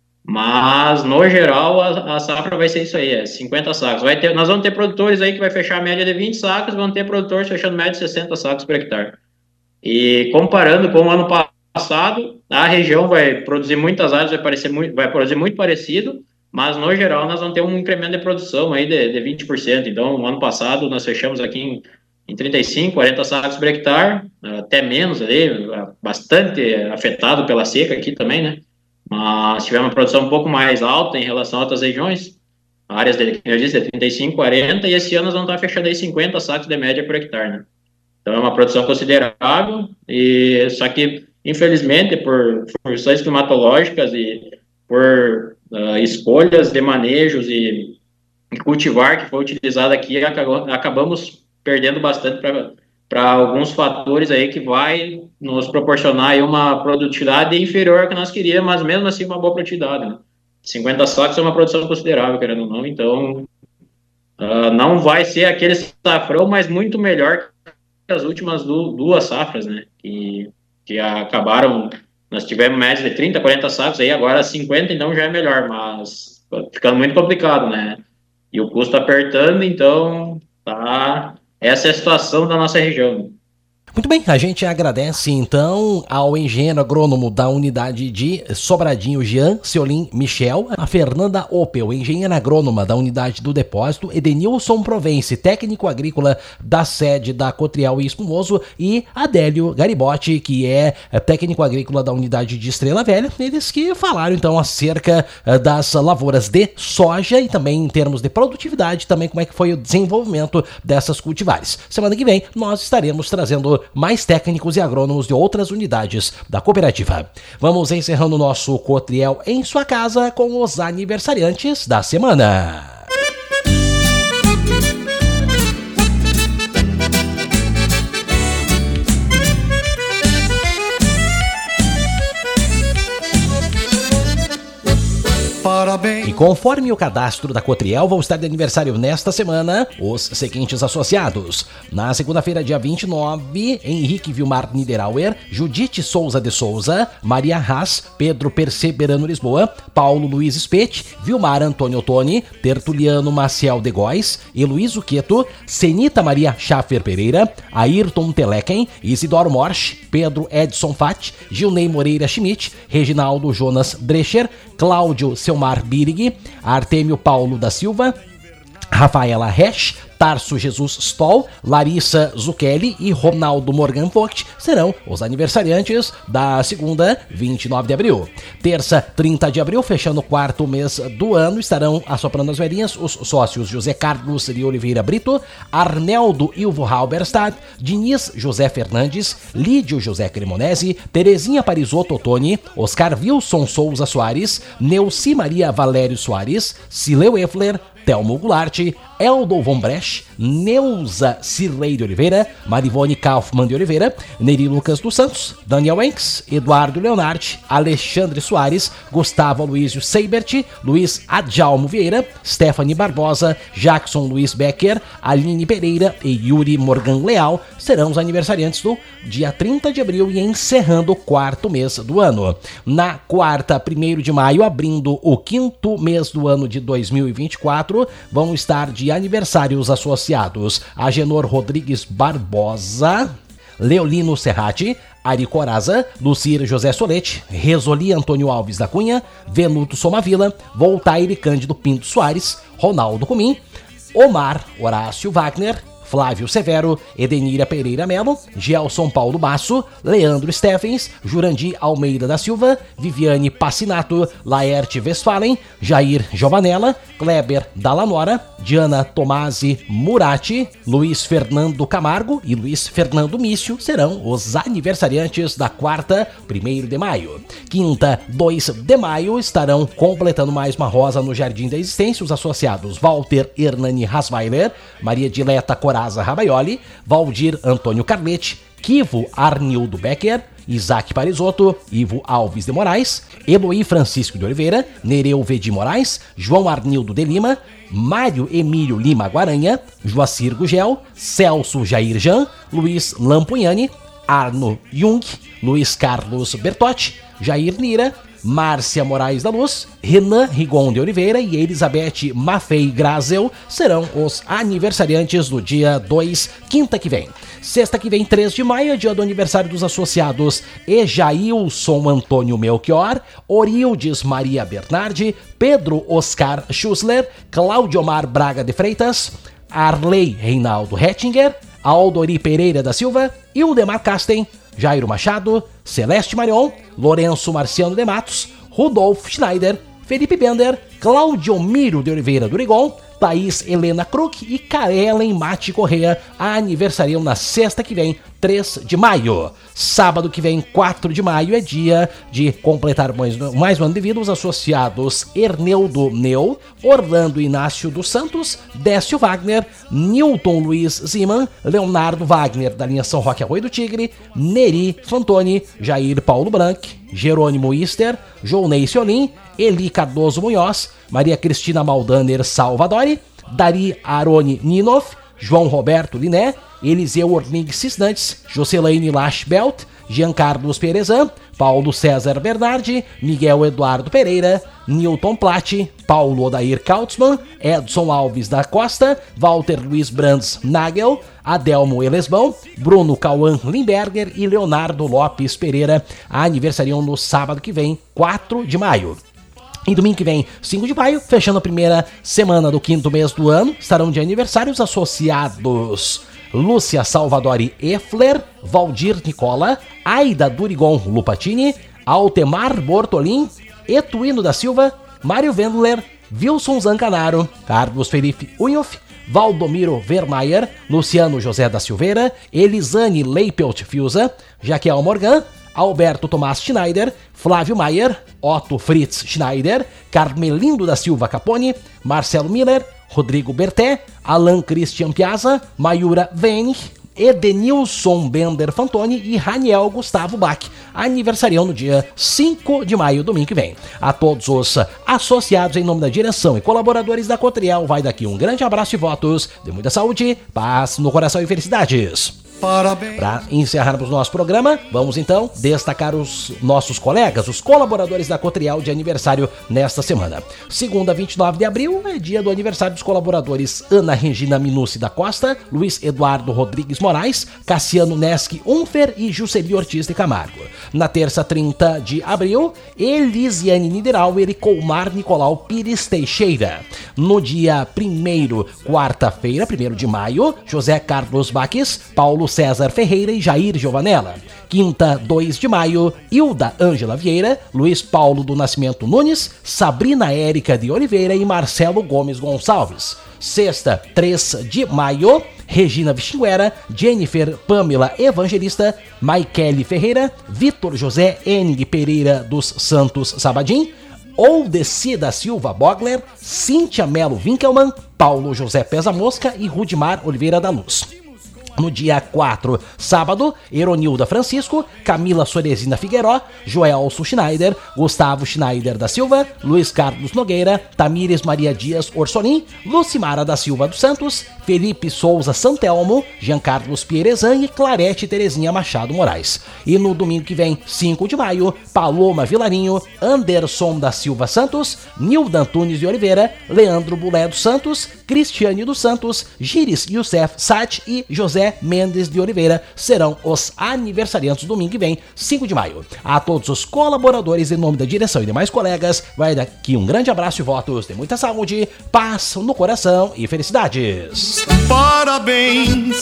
Mas, no geral, a safra vai ser isso aí, 50 sacos. Nós vamos ter produtores aí que vai fechar a média de 20 sacos, vão ter produtores fechando média de 60 sacos por hectare. E comparando com o ano passado, a região vai produzir muitas áreas, vai produzir muito parecido, mas, no geral, nós vamos ter um incremento de produção aí de 20%. Então, no ano passado, nós fechamos aqui em 35, 40 sacos por hectare, até menos ali, bastante afetado pela seca aqui também, né? Mas tivemos uma produção um pouco mais alta em relação a outras regiões, áreas de 35, 40, e esse ano nós vamos estar fechando aí 50 sacos de média por hectare, né? Então é uma produção considerável, só que, infelizmente, por funções climatológicas e por escolhas de manejos e cultivar que foi utilizado aqui, acabamos perdendo bastante para alguns fatores aí que vai nos proporcionar aí uma produtividade inferior ao que nós queríamos, mas mesmo assim uma boa produtividade, né? 50 sacos é uma produção considerável, querendo ou não, então não vai ser aquele safrão, mas muito melhor que as últimas duas safras, né? Que acabaram, nós tivemos média de 30, 40 sacos, aí agora 50, então já é melhor, mas ficando muito complicado, né? E o custo apertando, então essa é a situação da nossa região. Muito bem, a gente agradece então ao engenheiro agrônomo da unidade de Sobradinho, Jean Seolim Michel, a Fernanda Opel, engenheira agrônoma da unidade do depósito, Edenilson Provence, técnico agrícola da sede da Cotriel e Espumoso, e Adélio Garibotti, que é técnico agrícola da unidade de Estrela Velha. Eles que falaram então acerca das lavouras de soja e também em termos de produtividade, também como é que foi o desenvolvimento dessas cultivares. Semana que vem nós estaremos trazendo mais técnicos e agrônomos de outras unidades da cooperativa. Vamos encerrando o nosso Cotriel em sua casa com os aniversariantes da semana. E conforme o cadastro da Cotriel, vão estar de aniversário nesta semana os seguintes associados. Na segunda-feira, dia 29, Henrique Vilmar Niederauer, Judite Souza de Souza, Maria Haas, Pedro Perseberano Lisboa, Paulo Luiz Spete, Vilmar Antônio Ottoni, Tertuliano Maciel de Góes, Heloísio Queto, Senita Maria Schaffer Pereira, Ayrton Telequem, Isidoro Morsch, Pedro Edson Fat, Gilney Moreira Schmidt, Reginaldo Jonas Drecher, Cláudio Selmar Birig, Artêmio Paulo da Silva, Rafaela Resch, Tarso Jesus Stoll, Larissa Zucchelli e Ronaldo Morgan Vogt serão os aniversariantes da segunda, 29 de abril. Terça, 30 de abril, fechando o quarto mês do ano, estarão assoprando as velhinhas os sócios José Carlos de Oliveira Brito, Arneldo Ilvo Halberstadt, Diniz José Fernandes, Lídio José Cremonese, Terezinha Parisotto Ottoni, Oscar Wilson Souza Soares, Neuci Maria Valério Soares, Sileu Effler, Telmo Goulart, Eldo Von Brecht, Neuza Cirlei de Oliveira, Marivone Kaufmann de Oliveira, Neri Lucas dos Santos, Daniel Enks, Eduardo Leonardi, Alexandre Soares, Gustavo Aloysio Seibert, Luiz Adjalmo Vieira, Stephanie Barbosa, Jackson Luiz Becker, Aline Pereira e Yuri Morgan Leal serão os aniversariantes do dia 30 de abril e encerrando o quarto mês do ano. Na quarta, 1º de maio, abrindo o quinto mês do ano de 2024, vão estar de aniversários associados Agenor Rodrigues Barbosa, Leolino Serrati, Ari Coraza, Lucir José Solete, Resoli Antônio Alves da Cunha, Venuto Somavila, Voltaire Cândido Pinto Soares, Ronaldo Comim, Omar Horácio Wagner, Flávio Severo, Edenira Pereira Melo, Gelson Paulo Basso, Leandro Steffens, Jurandir Almeida da Silva, Viviane Passinato, Laerte Westphalen, Jair Giovanella, Kleber Dallanora, Diana Tomasi Murati, Luiz Fernando Camargo e Luiz Fernando Mício serão os aniversariantes da quarta, 1º de maio. Quinta, 2 de maio, estarão completando mais uma rosa no Jardim da Existência os associados Walter Hernani Hasweiler, Maria Dileta Coraza Rabaioli, Valdir Antônio Carletti, Kivo Arnildo Becker, Isaac Parisotto, Ivo Alves de Moraes, Eloy Francisco de Oliveira, Nereu V. de Moraes, João Arnildo de Lima, Mário Emílio Lima Guaranha, Joacir Gugel, Celso Jair Jan, Luiz Lampugnani, Arno Jung, Luiz Carlos Bertotti, Jair Lira, Márcia Moraes da Luz, Renan Rigon de Oliveira e Elizabeth Maffei Grazel serão os aniversariantes do dia 2, quinta que vem. Sexta que vem, 3 de maio, é dia do aniversário dos associados Ejailson Antônio Melchior, Orildes Maria Bernardi, Pedro Oscar Schussler, Claudio Omar Braga de Freitas, Arley Reinaldo Hettinger, Aldori Pereira da Silva, Ildemar Casten, Jairo Machado, Celeste Marion, Lourenço Marciano de Matos, Rudolf Schneider, Felipe Bender, Claudio Miro de Oliveira do Rigon, Thaís Helena Kruk e Karen Mate Correia aniversariam na sexta que vem, 3 de maio. Sábado que vem, 4 de maio, é dia de completar mais um ano de vida os associados Erneudo Neu, Orlando Inácio dos Santos, Décio Wagner, Newton Luiz Ziman, Leonardo Wagner da linha São Roque Arroio do Tigre, Neri Fantoni, Jair Paulo Branc, Jerônimo Ister, Jounei Ciolim, Eli Cardoso Munhoz, Maria Cristina Maldaner Salvadori, Dari Aroni Ninoff, João Roberto Liné, Eliseu Ornig Cisnantes, Jocelaine Lachbelt, Jean Carlos Perezan, Paulo César Bernardi, Miguel Eduardo Pereira, Newton Platti, Paulo Odair Kautzmann, Edson Alves da Costa, Walter Luiz Brands Nagel, Adelmo Elesbão, Bruno Cauã Limberger e Leonardo Lopes Pereira aniversariam no sábado que vem, 4 de maio. E domingo que vem, 5 de maio, fechando a primeira semana do quinto mês do ano, estarão de aniversário os associados Lúcia Salvadori Effler, Valdir Nicola, Aida Durigon Lupatini, Altemar Bortolin, Etuino da Silva, Mário Wendler, Wilson Zancanaro, Carlos Felipe Unhoff, Valdomiro Vermaier, Luciano José da Silveira, Elisane Leipelt Fiuza, Jaquel Morgan, Alberto Tomás Schneider, Flávio Maier, Otto Fritz Schneider, Carmelindo da Silva Capone, Marcelo Miller, Rodrigo Berté, Alan Christian Piazza, Mayura Venig, Edenilson Bender Fantoni e Raniel Gustavo Bach aniversariam no dia 5 de maio, domingo que vem. A todos os associados, em nome da direção e colaboradores da Cotriel, vai daqui um grande abraço e votos de muita saúde, paz no coração e felicidades. Para encerrarmos nosso programa, vamos então destacar os nossos colegas, os colaboradores da Cotriel de aniversário nesta semana. Segunda, 29 de abril, é dia do aniversário dos colaboradores Ana Regina Minucci da Costa, Luiz Eduardo Rodrigues Moraes, Cassiano Neschi Unfer e Jusceli Ortiz de Camargo. Na terça, 30 de abril, Elisiane Niederauer e Colmar Nicolau Pires Teixeira. No dia 1º, quarta-feira, 1º de maio, José Carlos Baques, Paulo César Ferreira e Jair Giovanella. Quinta, 2 de maio, Hilda Ângela Vieira, Luiz Paulo do Nascimento Nunes, Sabrina Érica de Oliveira e Marcelo Gomes Gonçalves. Sexta, 3 de maio, Regina Vichinguera, Jennifer Pamela Evangelista, Maikele Ferreira, Vitor José Enig Pereira dos Santos Sabadim, Oldeci da Silva Bogler, Cíntia Melo Winkelmann, Paulo José Pesa Mosca e Rudimar Oliveira da Luz. No dia 4, sábado, Eronilda Francisco, Camila Soresina Figueiró, Joelso Schneider, Gustavo Schneider da Silva, Luiz Carlos Nogueira, Tamires Maria Dias Orsolim, Lucimara da Silva dos Santos, Felipe Souza Santelmo, Jean Carlos Pierezan e Clarete Terezinha Machado Moraes. E no domingo que vem, 5 de maio, Paloma Vilarinho, Anderson da Silva Santos, Nilda Antunes de Oliveira, Leandro Bulé dos Santos, Cristiane dos Santos, Giris Youssef Sat e José Mendes de Oliveira serão os aniversariantes domingo que vem, 5 de maio. A todos os colaboradores, em nome da direção e demais colegas, vai daqui um grande abraço e votos de muita saúde, paz no coração e felicidades. Parabéns,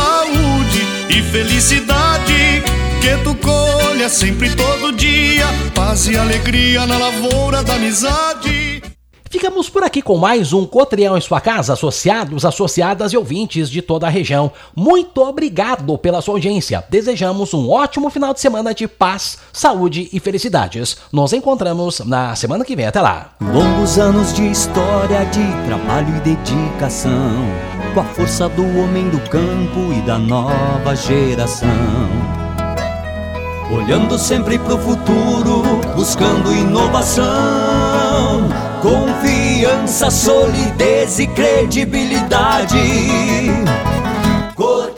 saúde e felicidade, que tu colha sempre todo dia, paz e alegria na lavoura da amizade. Ficamos por aqui com mais um Cotriel em sua casa, associados, associadas e ouvintes de toda a região. Muito obrigado pela sua audiência. Desejamos um ótimo final de semana de paz, saúde e felicidades. Nos encontramos na semana que vem. Até lá. Longos anos de história, de trabalho e dedicação, com a força do homem do campo e da nova geração. olhando sempre pro futuro, buscando inovação, confiança, solidez e credibilidade.